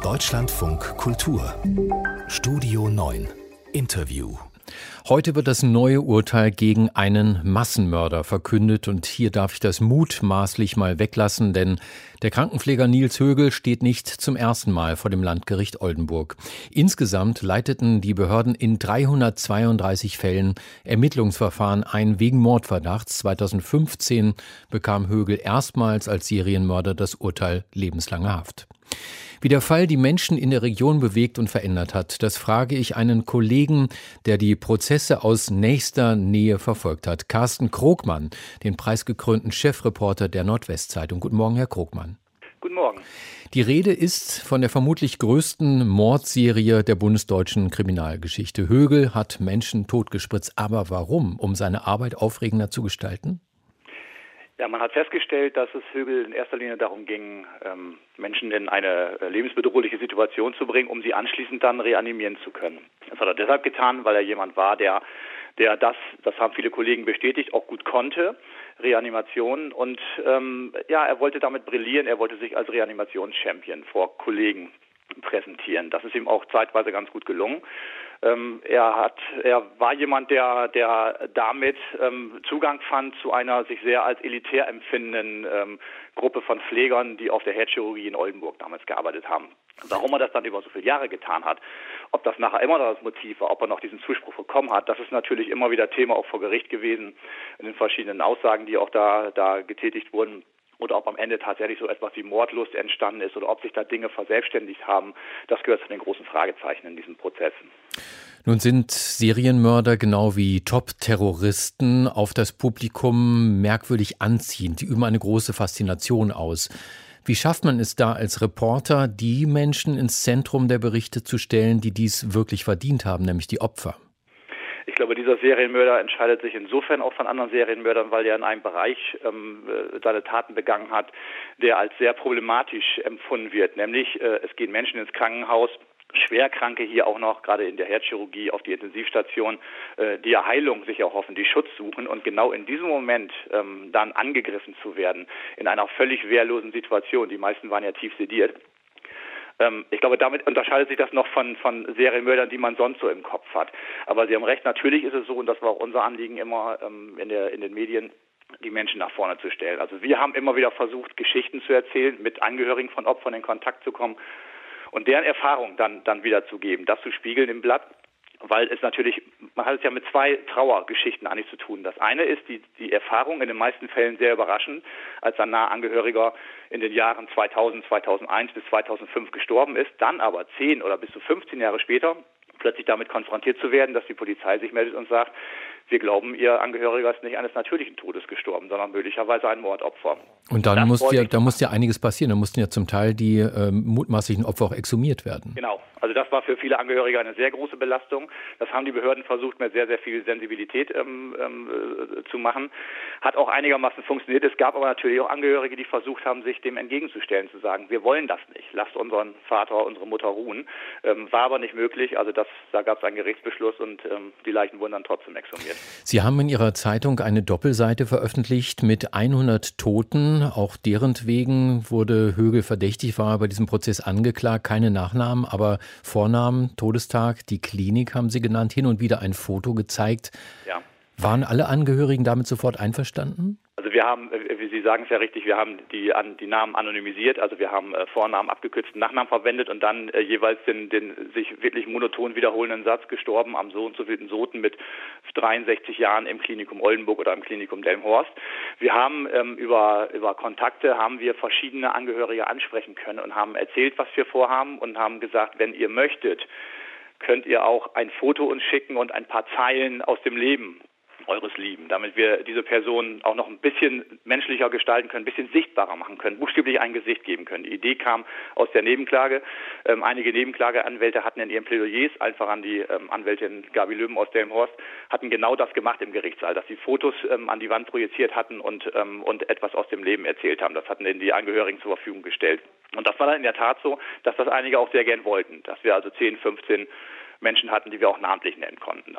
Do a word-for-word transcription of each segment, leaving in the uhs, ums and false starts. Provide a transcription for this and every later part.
Deutschlandfunk Kultur Studio neun Interview. Heute wird das neue Urteil gegen einen Massenmörder verkündet und hier darf ich das mutmaßlich mal weglassen, denn der Krankenpfleger Nils Högel steht nicht zum ersten Mal vor dem Landgericht Oldenburg. Insgesamt leiteten die Behörden in dreihundertzweiunddreißig Fällen Ermittlungsverfahren ein wegen Mordverdachts. zweitausendfünfzehn bekam Högel erstmals als Serienmörder das Urteil lebenslange Haft. Wie der Fall die Menschen in der Region bewegt und verändert hat, das frage ich einen Kollegen, der die Prozesse aus nächster Nähe verfolgt hat. Carsten Krogmann, den preisgekrönten Chefreporter der Nordwestzeitung. Guten Morgen, Herr Krogmann. Guten Morgen. Die Rede ist von der vermutlich größten Mordserie der bundesdeutschen Kriminalgeschichte. Högel hat Menschen totgespritzt. Aber warum? Um seine Arbeit aufregender zu gestalten? Ja, man hat festgestellt, dass es Högel in erster Linie darum ging, ähm, Menschen in eine äh, lebensbedrohliche Situation zu bringen, um sie anschließend dann reanimieren zu können. Das hat er deshalb getan, weil er jemand war, der, der das, das haben viele Kollegen bestätigt, auch gut konnte, Reanimation. Und ähm, ja, er wollte damit brillieren, er wollte sich als Reanimationschampion vor Kollegen präsentieren. Das ist ihm auch zeitweise ganz gut gelungen. Ähm, er hat, er war jemand, der, der damit ähm, Zugang fand zu einer sich sehr als elitär empfindenden ähm, Gruppe von Pflegern, die auf der Herzchirurgie in Oldenburg damals gearbeitet haben. Warum er das dann über so viele Jahre getan hat, ob das nachher immer noch das Motiv war, ob er noch diesen Zuspruch bekommen hat, das ist natürlich immer wieder Thema auch vor Gericht gewesen, in den verschiedenen Aussagen, die auch da, da getätigt wurden. Oder ob am Ende tatsächlich so etwas wie Mordlust entstanden ist oder ob sich da Dinge verselbstständigt haben, das gehört zu den großen Fragezeichen in diesem Prozess. Nun sind Serienmörder genau wie Top-Terroristen auf das Publikum merkwürdig anziehend. Die üben eine große Faszination aus. Wie schafft man es da als Reporter, die Menschen ins Zentrum der Berichte zu stellen, die dies wirklich verdient haben, nämlich die Opfer? Ich glaube, dieser Serienmörder entscheidet sich insofern auch von anderen Serienmördern, weil er in einem Bereich ähm, seine Taten begangen hat, der als sehr problematisch empfunden wird. Nämlich, äh, es gehen Menschen ins Krankenhaus, Schwerkranke hier auch noch, gerade in der Herzchirurgie auf die Intensivstation, äh, die ja Heilung sich erhoffen, die Schutz suchen und genau in diesem Moment ähm, dann angegriffen zu werden, in einer völlig wehrlosen Situation. Die meisten waren ja tief sediert. Ich glaube, damit unterscheidet sich das noch von, von Serienmördern, die man sonst so im Kopf hat. Aber Sie haben recht, natürlich ist es so, und das war auch unser Anliegen immer ähm, in, der, in den Medien, die Menschen nach vorne zu stellen. Also wir haben immer wieder versucht, Geschichten zu erzählen, mit Angehörigen von Opfern in Kontakt zu kommen und deren Erfahrung dann, dann wiederzugeben, das zu spiegeln im Blatt. Weil es natürlich, man hat es ja mit zwei Trauergeschichten eigentlich zu tun. Das eine ist die, die Erfahrung, in den meisten Fällen sehr überraschend, als ein naher Angehöriger in den Jahren zweitausend, zweitausendeins bis zweitausendfünf gestorben ist, dann aber zehn oder bis zu fünfzehn Jahre später plötzlich damit konfrontiert zu werden, dass die Polizei sich meldet und sagt, wir glauben, Ihr Angehöriger ist nicht eines natürlichen Todes gestorben, sondern möglicherweise ein Mordopfer. Und dann musste ja, da musste ja einiges passieren. Da mussten ja zum Teil die ähm, mutmaßlichen Opfer auch exhumiert werden. Genau. Also das war für viele Angehörige eine sehr große Belastung. Das haben die Behörden versucht, mit sehr, sehr viel Sensibilität ähm, ähm, äh, zu machen. Hat auch einigermaßen funktioniert. Es gab aber natürlich auch Angehörige, die versucht haben, sich dem entgegenzustellen, zu sagen, wir wollen das nicht. Lasst unseren Vater, unsere Mutter ruhen. Ähm, war aber nicht möglich. Also das, da gab es einen Gerichtsbeschluss und ähm, die Leichen wurden dann trotzdem exhumiert. Sie haben in Ihrer Zeitung eine Doppelseite veröffentlicht mit hundert Toten. Auch deretwegen wurde Högel verdächtig, war bei diesem Prozess angeklagt. Keine Nachnamen, aber Vornamen, Todestag, die Klinik haben Sie genannt, hin und wieder ein Foto gezeigt. Ja. Waren alle Angehörigen damit sofort einverstanden? Also wir haben, wie Sie sagen es ja richtig, wir haben die, die Namen anonymisiert, also wir haben äh, Vornamen, abgekürzten Nachnamen verwendet und dann äh, jeweils den, den sich wirklich monoton wiederholenden Satz, gestorben am so und so vielten Soten mit dreiundsechzig Jahren im Klinikum Oldenburg oder im Klinikum Delmenhorst. Wir haben ähm, über, über Kontakte haben wir verschiedene Angehörige ansprechen können und haben erzählt, was wir vorhaben und haben gesagt, wenn ihr möchtet, könnt ihr auch ein Foto uns schicken und ein paar Zeilen aus dem Leben eures Lieben, damit wir diese Person auch noch ein bisschen menschlicher gestalten können, ein bisschen sichtbarer machen können, buchstäblich ein Gesicht geben können. Die Idee kam aus der Nebenklage. Ähm, einige Nebenklageanwälte hatten in ihren Plädoyers, einfach an die ähm, Anwältin Gabi Löwen aus Delmenhorst, hatten genau das gemacht im Gerichtssaal, dass sie Fotos ähm, an die Wand projiziert hatten und, ähm, und etwas aus dem Leben erzählt haben. Das hatten ihnen die Angehörigen zur Verfügung gestellt. Und das war dann in der Tat so, dass das einige auch sehr gern wollten, dass wir also zehn, fünfzehn Menschen hatten, die wir auch namentlich nennen konnten dann.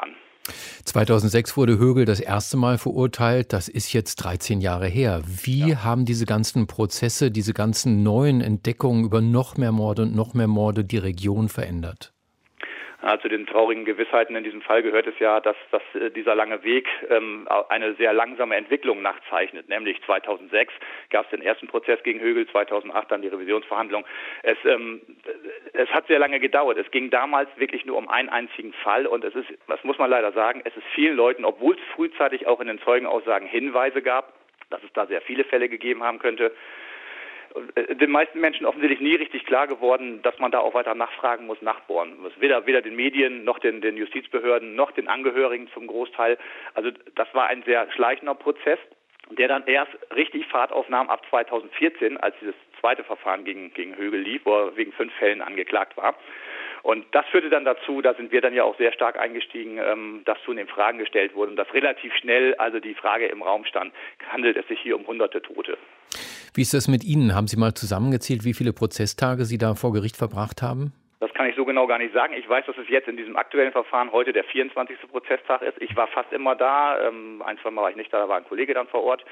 zweitausendsechs wurde Högel das erste Mal verurteilt. Das ist jetzt dreizehn Jahre her. Wie ja. haben diese ganzen Prozesse, diese ganzen neuen Entdeckungen über noch mehr Morde und noch mehr Morde die Region verändert? Ja, zu den traurigen Gewissheiten in diesem Fall gehört es ja, dass, dass dieser lange Weg ähm, eine sehr langsame Entwicklung nachzeichnet. Nämlich zweitausendsechs gab es den ersten Prozess gegen Högel, zweitausendacht dann die Revisionsverhandlung. Es, ähm, es hat sehr lange gedauert. Es ging damals wirklich nur um einen einzigen Fall und es ist, das muss man leider sagen, es ist vielen Leuten, obwohl es frühzeitig auch in den Zeugenaussagen Hinweise gab, dass es da sehr viele Fälle gegeben haben könnte, den meisten Menschen offensichtlich nie richtig klar geworden, dass man da auch weiter nachfragen muss, nachbohren muss. Weder, weder den Medien, noch den, den Justizbehörden, noch den Angehörigen zum Großteil. Also das war ein sehr schleichender Prozess, der dann erst richtig Fahrt aufnahm ab zweitausendvierzehn, als dieses zweite Verfahren gegen, gegen Högel lief, wo er wegen fünf Fällen angeklagt war. Und das führte dann dazu, da sind wir dann ja auch sehr stark eingestiegen, dass zunehmend Fragen gestellt wurden und dass relativ schnell also die Frage im Raum stand, handelt es sich hier um hunderte Tote. Wie ist das mit Ihnen? Haben Sie mal zusammengezählt, wie viele Prozesstage Sie da vor Gericht verbracht haben? Das kann ich so genau gar nicht sagen. Ich weiß, dass es jetzt in diesem aktuellen Verfahren heute der vierundzwanzigste Prozesstag ist. Ich war fast immer da. Ein, zwei Mal war ich nicht da, da war ein Kollege dann vor Ort.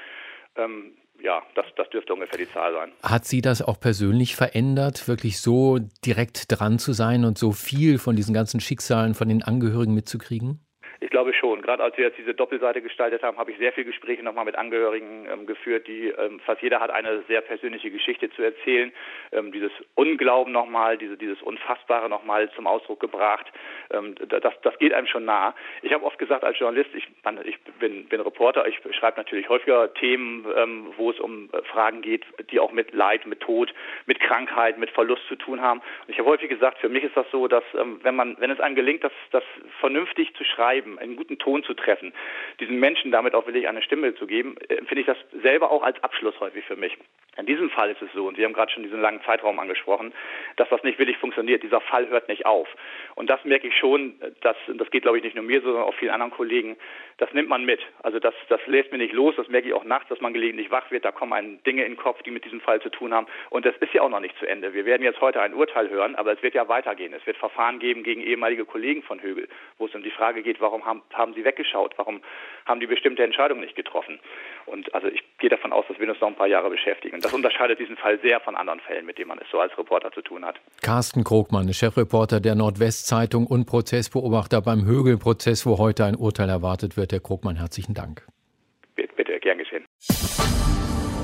Ja, das, das dürfte ungefähr die Zahl sein. Hat Sie das auch persönlich verändert, wirklich so direkt dran zu sein und so viel von diesen ganzen Schicksalen von den Angehörigen mitzukriegen? Ich glaube schon. Gerade als wir jetzt diese Doppelseite gestaltet haben, habe ich sehr viele Gespräche nochmal mit Angehörigen ähm, geführt, die ähm, fast jeder hat eine sehr persönliche Geschichte zu erzählen. Ähm, dieses Unglauben nochmal, diese, dieses Unfassbare nochmal zum Ausdruck gebracht. Ähm, das, das geht einem schon nah. Ich habe oft gesagt als Journalist, ich, ich bin, bin Reporter, ich schreibe natürlich häufiger Themen, ähm, wo es um Fragen geht, die auch mit Leid, mit Tod, mit Krankheit, mit Verlust zu tun haben. Und ich habe häufig gesagt, für mich ist das so, dass ähm, wenn man, wenn es einem gelingt, das, das vernünftig zu schreiben, einen guten Ton zu treffen, diesen Menschen damit auch wirklich eine Stimme zu geben, finde ich das selber auch als Abschluss häufig für mich. In diesem Fall ist es so, und Sie haben gerade schon diesen langen Zeitraum angesprochen, dass das nicht wirklich funktioniert. Dieser Fall hört nicht auf. Und das merke ich schon, dass, das geht glaube ich nicht nur mir, sondern auch vielen anderen Kollegen, das nimmt man mit. Also das, das lässt mir nicht los, das merke ich auch nachts, dass man gelegentlich wach wird, da kommen einem Dinge in den Kopf, die mit diesem Fall zu tun haben. Und das ist ja auch noch nicht zu Ende. Wir werden jetzt heute ein Urteil hören, aber es wird ja weitergehen. Es wird Verfahren geben gegen ehemalige Kollegen von Högel, wo es um die Frage geht, warum haben, haben sie weggeschaut, warum haben die bestimmte Entscheidungen nicht getroffen. Und also ich gehe davon aus, dass wir uns noch ein paar Jahre beschäftigen. Und das unterscheidet diesen Fall sehr von anderen Fällen, mit denen man es so als Reporter zu tun hat. Carsten Krogmann, Chefreporter der Nordwestzeitung und Prozessbeobachter beim Högel-Prozess, wo heute ein Urteil erwartet wird. Herr Krogmann, herzlichen Dank. Bitte, bitte, gern geschehen.